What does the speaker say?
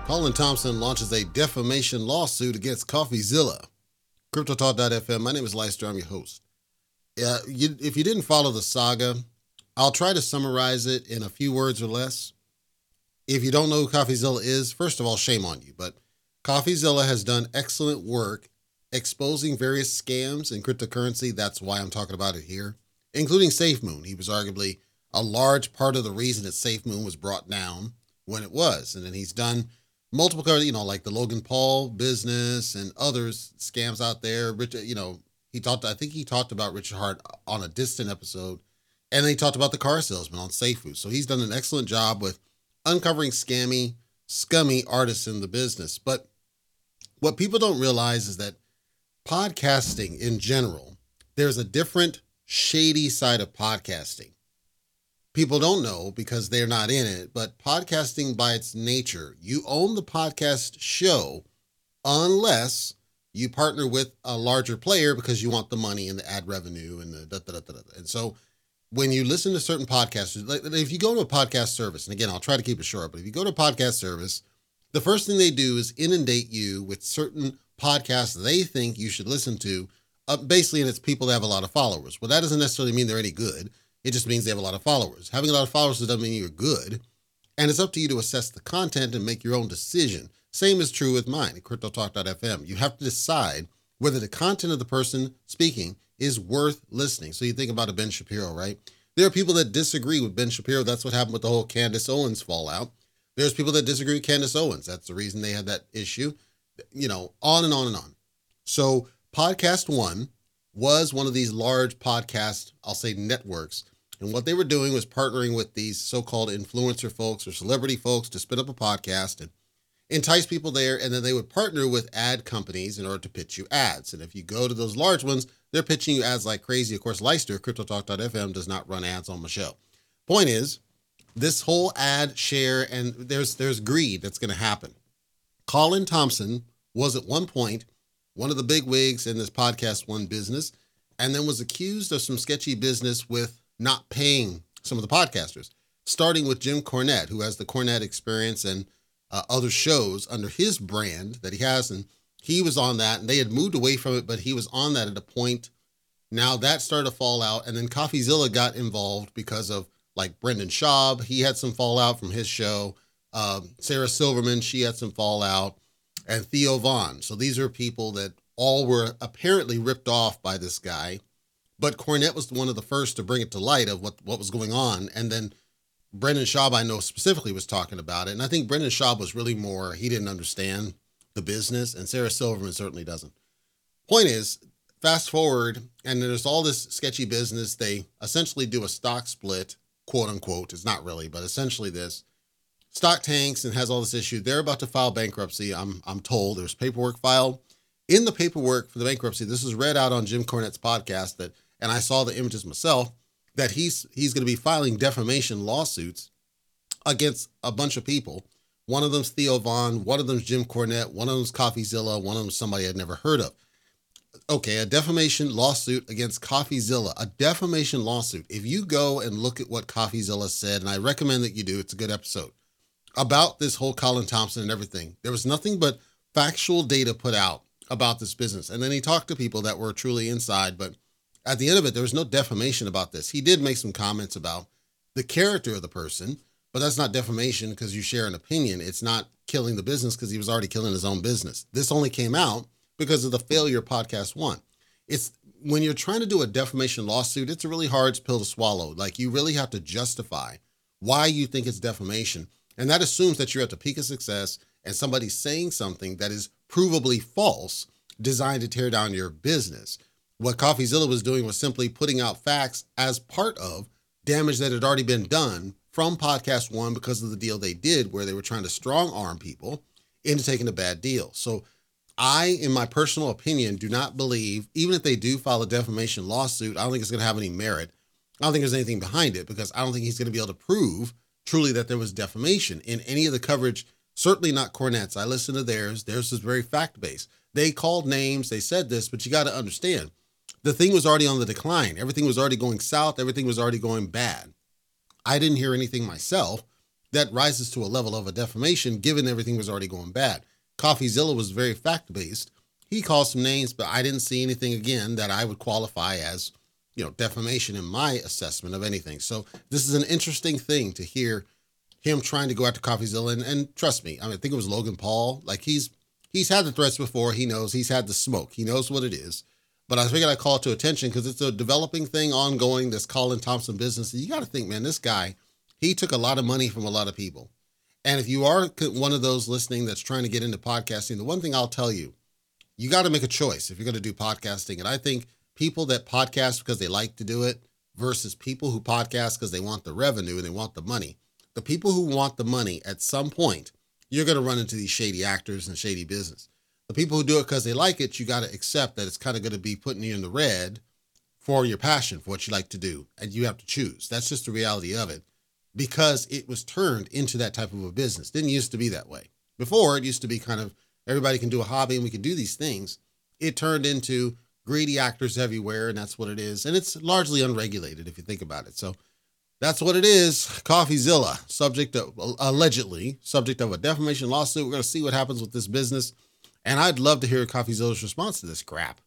Colin Thompson launches a defamation lawsuit against CoffeeZilla. CryptoTalk.fm. My name is Leister. I'm your host. If you didn't follow the saga, I'll try to summarize it in a few words or less. If you don't know who CoffeeZilla is, first of all, shame on you. But CoffeeZilla has done excellent work exposing various scams in cryptocurrency. That's why I'm talking about it here, including SafeMoon. He was arguably a large part of the reason that SafeMoon was brought down when it was. And then he's done multiple, like the Logan Paul business and others scams out there. I think he talked about Richard Hart on a distant episode, and then he talked about the car salesman on SafeMoon. So he's done an excellent job with uncovering scummy artists in the business. But what people don't realize is that podcasting in general, there's a different shady side of podcasting. People don't know because they're not in it, but podcasting by its nature, you own the podcast show unless you partner with a larger player because you want the money and the ad revenue and the da-da-da-da-da. And so when you listen to certain podcasters, like if you go to a podcast service, and again, I'll try to keep it short, but if you go to a podcast service, the first thing they do is inundate you with certain podcasts they think you should listen to, basically, and it's people that have a lot of followers. Well, that doesn't necessarily mean they're any good. It just means they have a lot of followers. Having a lot of followers doesn't mean you're good. And it's up to you to assess the content and make your own decision. Same is true with mine at CryptoTalk.fm. You have to decide whether the content of the person speaking is worth listening. So you think about a Ben Shapiro, right? There are people that disagree with Ben Shapiro. That's what happened with the whole Candace Owens fallout. There's people that disagree with Candace Owens. That's the reason they had that issue, on and on and on. So Podcast One was one of these large podcast, I'll say networks. And what they were doing was partnering with these so-called influencer folks or celebrity folks to spin up a podcast and entice people there. And then they would partner with ad companies in order to pitch you ads. And if you go to those large ones, they're pitching you ads like crazy. Of course, Leister, CryptoTalk.fm, does not run ads on my show. Point is, this whole ad share, and there's greed that's going to happen. Colin Thompson was at one point one of the big wigs in this Podcast One business, and then was accused of some sketchy business with not paying some of the podcasters, starting with Jim Cornette, who has the Cornette Experience and other shows under his brand that he has. And he was on that, and they had moved away from it, but he was on that at a point. Now that started to fall out, and then CoffeeZilla got involved because of like Brendan Schaub. He had some fallout from his show. Sarah Silverman, she had some fallout, and Theo Vaughn. So these are people that all were apparently ripped off by this guy. But Cornette was one of the first to bring it to light of what was going on. And then Brendan Schaub, I know specifically, was talking about it. And I think Brendan Schaub was really more, he didn't understand the business, and Sarah Silverman certainly doesn't. Point is, fast forward, and there's all this sketchy business. They essentially do a stock split, quote unquote. It's not really, but essentially this. Stock tanks and has all this issue. They're about to file bankruptcy. I'm told there's paperwork filed. In the paperwork for the bankruptcy, this is read out on Jim Cornette's podcast and I saw the images myself, that he's going to be filing defamation lawsuits against a bunch of people. One of them's Theo Vaughn, one of them's Jim Cornette, one of them's CoffeeZilla, one of them's somebody I'd never heard of. Okay, a defamation lawsuit against CoffeeZilla, a defamation lawsuit. If you go and look at what CoffeeZilla said, and I recommend that you do, it's a good episode, about this whole Colin Thompson and everything, there was nothing but factual data put out about this business. And then he talked to people that were truly inside, but at the end of it, there was no defamation about this. He did make some comments about the character of the person, but that's not defamation because you share an opinion. It's not killing the business because he was already killing his own business. This only came out because of the failure of Podcast One. It's when you're trying to do a defamation lawsuit, it's a really hard pill to swallow. Like you really have to justify why you think it's defamation. And that assumes that you're at the peak of success and somebody's saying something that is provably false, designed to tear down your business. What CoffeeZilla was doing was simply putting out facts as part of damage that had already been done from Podcast One because of the deal they did where they were trying to strong arm people into taking a bad deal. So I, in my personal opinion, do not believe, even if they do file a defamation lawsuit, I don't think it's going to have any merit. I don't think there's anything behind it because I don't think he's going to be able to prove truly that there was defamation in any of the coverage. Certainly not Cornette's. I listened to theirs. Theirs is very fact-based. They called names. They said this, but you got to understand, the thing was already on the decline. Everything was already going south. Everything was already going bad. I didn't hear anything myself that rises to a level of a defamation given everything was already going bad. CoffeeZilla was very fact-based. He called some names, but I didn't see anything again that I would qualify as, defamation in my assessment of anything. So this is an interesting thing to hear him trying to go after CoffeeZilla. And trust me, I think it was Logan Paul. Like he's had the threats before. He knows he's had the smoke. He knows what it is. But I figured I'd call it to attention because it's a developing thing ongoing, this Colin Thompson business. And you got to think, man, this guy, he took a lot of money from a lot of people. And if you are one of those listening that's trying to get into podcasting, the one thing I'll tell you, you got to make a choice if you're going to do podcasting. And I think people that podcast because they like to do it versus people who podcast because they want the revenue and they want the money. The people who want the money, at some point, you're going to run into these shady actors and shady business. The people who do it because they like it, you got to accept that it's kind of going to be putting you in the red for your passion, for what you like to do. And you have to choose. That's just the reality of it because it was turned into that type of a business. Didn't used to be that way. Before, it used to be kind of everybody can do a hobby and we can do these things. It turned into greedy actors everywhere, and that's what it is. And it's largely unregulated if you think about it. So that's what it is. CoffeeZilla, allegedly subject of a defamation lawsuit. We're going to see what happens with this business. And I'd love to hear CoffeeZilla's response to this crap.